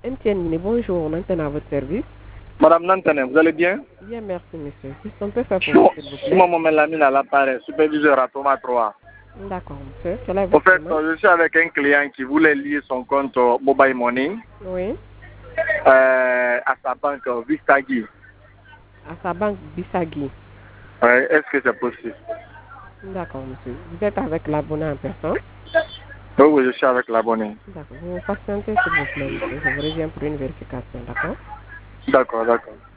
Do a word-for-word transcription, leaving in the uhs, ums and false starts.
M T N Mini, bonjour, Nantana à votre service. Madame Nantane, vous allez bien? Bien, merci, monsieur. Qu'est-ce qu'on peut faire pour vous, s'il vous plaît? Moi, mon Lamine à l'appareil, superviseur à Thomas trois. D'accord, monsieur. Quel est En votre fait, nom? je suis avec un client qui voulait lier son compte euh, Mobile Money Oui. euh, à sa banque euh, Vistagi. À sa banque Bissagui. Ouais, est-ce que c'est possible? D'accord, monsieur. Vous êtes avec l'abonné en personne? Oui, oui, je suis avec l'abonné. D'accord. Vous patientez, s'il vous plaît, monsieur. Je vous reviens pour une vérification, d'accord? D'accord, d'accord.